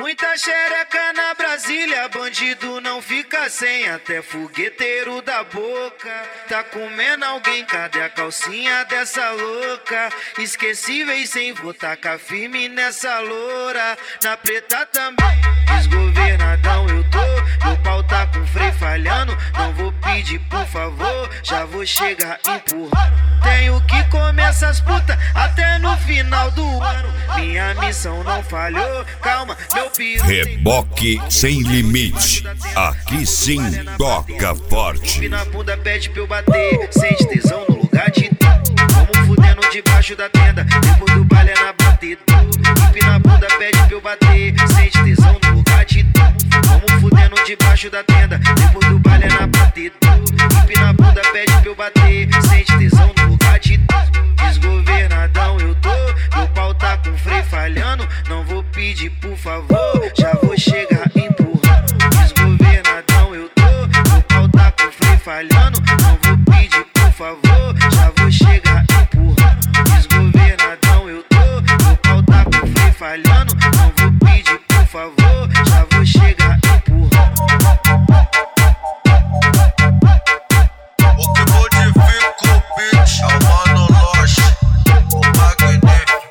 Muita xereca na Brasília, bandido não fica sem. Até fogueteiro da boca tá comendo alguém. Cadê a calcinha dessa louca? Esquecíveis sem votar firme nessa loura. Na preta também, desgovernadão eu tô. Meu pau tá com freio falhando. Não vou pedir por favor, já vou chegar empurrando. Tenho que comer essas putas até no final do ano. Minha missão não falhou, calma, meu piru. Reboque sem limite, aqui sim toca forte. Empina a bunda, pede pra eu bater, sente tesão no lugar de tu. Vamos fudendo debaixo da tenda, depois do baile é na batedura. Empina a bunda, pede pra eu bater, sente tesão no lugar de tu. Vamos fudendo debaixo da tenda, depois do baile é na batedura. Empina a bunda, pede pra eu bater, sente tesão no lugar de tu. Desgovernadão eu tô, meu pau tá com freio falhando. Não vou pedir por favor, já vou chegar empurrando. Desgovernadão eu tô, meu pau tá com freio falhando. Não vou pedir por favor, já vou chegar empurrando. Desgovernadão eu tô, meu pau tá com freio falhando. Não vou pedir por favor, já vou chegar empurrando. O que modifica o beat é o Mano Loche, o magnífico.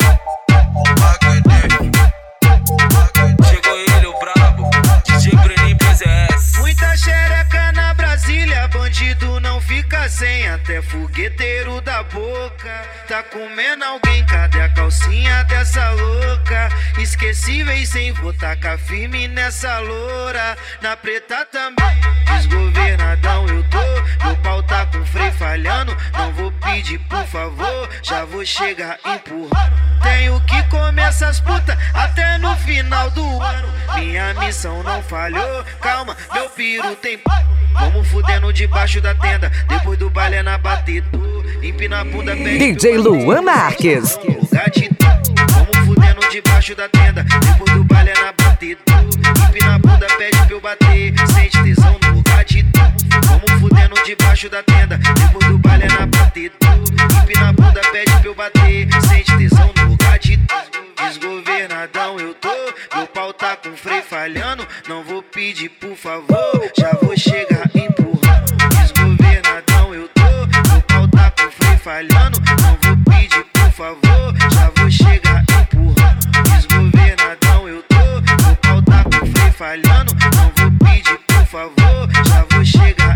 Chegou ele, o brabo, DJ Bruninho PZS. Muita xereca na Brasília, bandido não fica sem. Até fogueteiro da boca tá comendo alguém. Cadê a calcinha dessa louca? Esquecíveis sem votar firme nessa loura. Na preta também, desgovernadão eu tô. Meu pau tá com freio falhando. Não vou pedir por favor, já vou chegar empurrando. Tenho que comer essas putas até no final do ano. Minha missão não falhou, calma, meu piru tem. Vamos fudendo debaixo da tenda, depois do baile é na batedura. Empina a bunda, pede DJ Luan Marques. Vamos fudendo debaixo da tenda, depois do baile é na batedura. Empina a bunda, pede pra eu bater, sente tesão no lugar de tu. Vamos fudendo debaixo da tenda, depois do baile é na batedura. Empina a bunda, pede pra eu bater, sente tesão no lugar de tu. Desgovernadão eu tô, meu pau tá com freio falhando. Não vou pedir por favor, já vou chegar empurrando. Desgovernadão eu tô, meu pau tá com freio falhando. Não vou pedir por favor, já vou chegar empurrando. Desgovernadão eu tô, meu pau tá com freio falhando. Não vou pedir por favor, já vou chegar